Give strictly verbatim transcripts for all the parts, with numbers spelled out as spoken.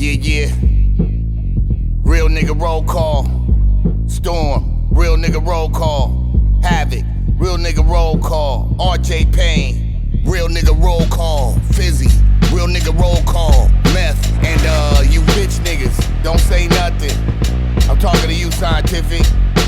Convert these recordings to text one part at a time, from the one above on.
Yeah, yeah. Real nigga roll call. Storm, real nigga roll call. Havoc, real nigga roll call. R J Payne, real nigga roll call. Fizzy, real nigga roll call. Meth, and uh, you bitch niggas, don't say nothing. I'm talking to you, Scientific.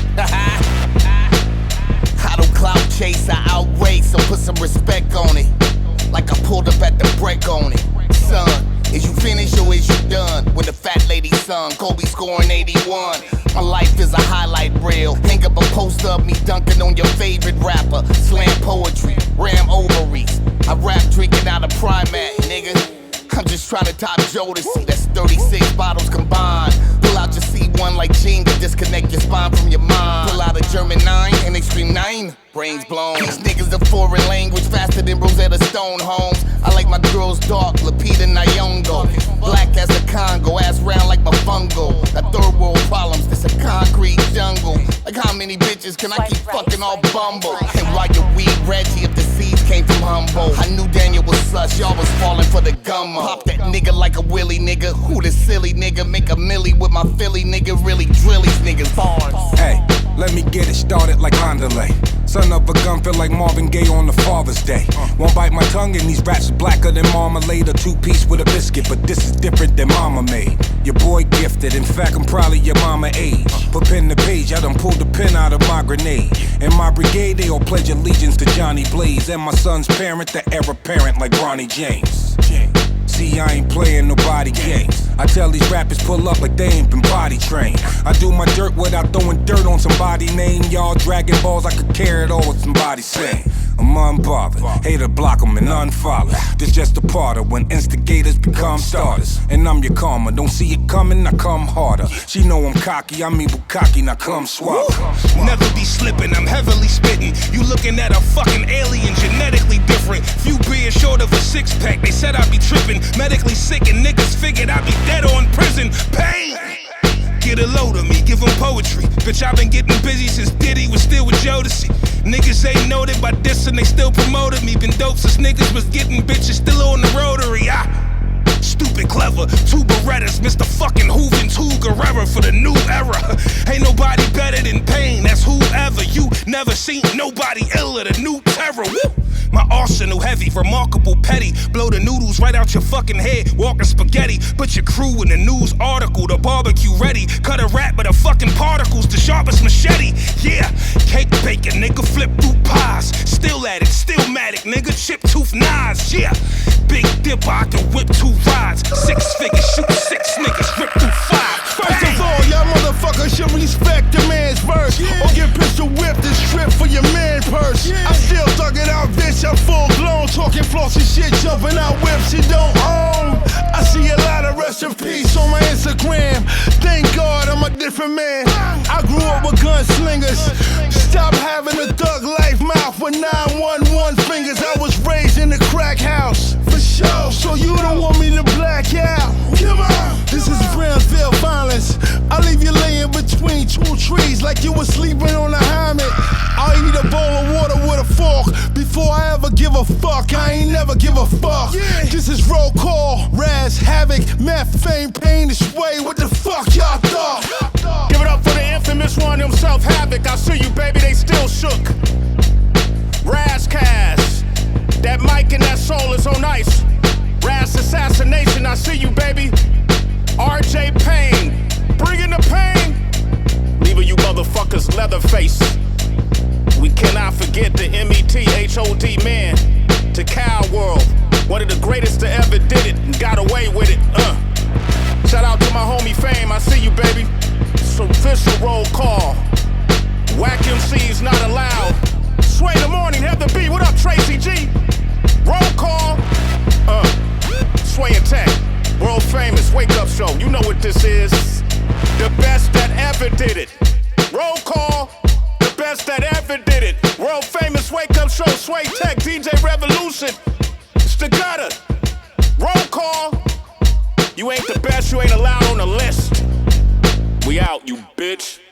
I don't clout chase, I outrace, so put some respect on it. Like I pulled up at the break on it. Son, is you finished or is you done? When the fat lady sung, Kobe scoring eighty-one. My life is a highlight reel. Hang up a poster of me dunking on your favorite rapper. Slam poetry, ram ovaries. I rap drinking out of Primat, nigga. I'm just trying to top Jodeci. That's thirty-six bottles combined. Pull out your C one like Jenga, disconnect your spine from your mind. Pull out a German nine and Extreme nine. Brains blown. These niggas a foreign language faster than Rosetta Stone Holmes. I like my girls dark, Lupita Nyong'o. Black as a Congo, ass round like my fungo. Got third world problems, this a concrete jungle. Like how many bitches can I keep fucking all Bumble? And why your weed Reggie if the seeds came from Humboldt? I knew Daniel was sus, y'all was falling for the gummo. Pop that nigga like a willy nigga. Who the silly nigga? Make a milli with my Philly nigga. Really drill these niggas bars. Hey, let me get it started like Andale. Son of a gun, feel like Marvin Gaye on the Father's Day. Won't bite my tongue, and these raps is blacker than marmalade. A two-piece with a biscuit, but this is different than mama made. Your boy gifted, in fact, I'm probably your mama age. Put pen to page, I done pulled the pin out of my grenade. In my brigade, they all pledge allegiance to Johnny Blaze. And my son's parent, the heir apparent like Ronnie James. See, I ain't playing nobody games. I tell these rappers pull up like they ain't been potty trained. I do my dirt without throwing dirt on somebody's name. Y'all dragging balls, I could carry it all with somebody saying. I'm unbothered, hater block them and unfollow. This just a part of when instigators become starters. And I'm your karma, don't see it coming, I come harder. She know I'm cocky, I'm evil cocky, now come swallow. Never be slipping, I'm heavily spitting. You looking at a fucking alien, genetically different. Few beers short of a six pack, they said I'd be tripping. Medically sick and niggas figured I'd be dead or in prison. Pain! Get a load of me, give them poetry. Bitch, I've been getting busy since Diddy was still with Jodeci. Niggas ain't noted by this and they still promoted me. Been dope since niggas was getting bitches still on the rotary. Ah, stupid clever, two Berettas, Mister fucking Hooven, two Guerrera for the new era. Ain't nobody better than Pain, that's whoever. You never seen nobody iller, the new terror. Woo! My arsenal heavy, remarkable petty. Blow the noodles right out your fucking head, walking spaghetti. Put your crew in the news article, the barbecue ready. Cut a rat with the fucking particles, the sharpest machete. Yeah, cake bacon, nigga, flip through pies. Still at it, still matic, nigga, chip tooth knives. Yeah, big dipper, I can whip two rides. Six figures, shoot six niggas, rip through five. First of all, y'all motherfuckers should respect the man's verse. Yeah. Or get pistol whipped and stripped for your man purse. Yeah. I still thug it out, bitch, I'm full blown. Talking flossy shit, jumping out whips you don't own. I see a lot of rest in peace on my Instagram. Thank God I'm a different man. I grew up with gunslingers. Stop having a thug life mouth with nine one one fingers. I was raised in the crack house. For sure. So you don't want me to black out. Come on. This is Brownsville violence. I leave you laying between two trees like you was sleeping on a hammock. I'll eat a bowl of water with a fork before I ever give a fuck. I ain't never give a fuck. Yeah. This is roll call, Raz, Havoc, Meth, Fame, Pain, this way. What the fuck y'all thought? Give it up for the infamous one himself, Havoc. I see you, baby, they still shook. Razcast, that mic and that soul is on ice. Raz assassination, I see you, baby. R J Payne, bringing the pain. Leaving you motherfuckers Leatherface. We cannot forget the M E T H O D man. To Cow World, one of the greatest to ever did it and got away with it. Uh. Shout out to my homie Fame, I see you, baby. It's official roll call. Whack M Cs not allowed. Sway in the morning, have the beat. What up, Tracy G? Roll call. Uh. Sway and Tech, world famous wake up show. You know what this is. The best that ever did it. Roll call. The best that ever did it. World famous wake up show. Sway Tech, D J Revolution. It's the gutter. Roll call. You ain't the best, you ain't allowed on the list. We out, you bitch.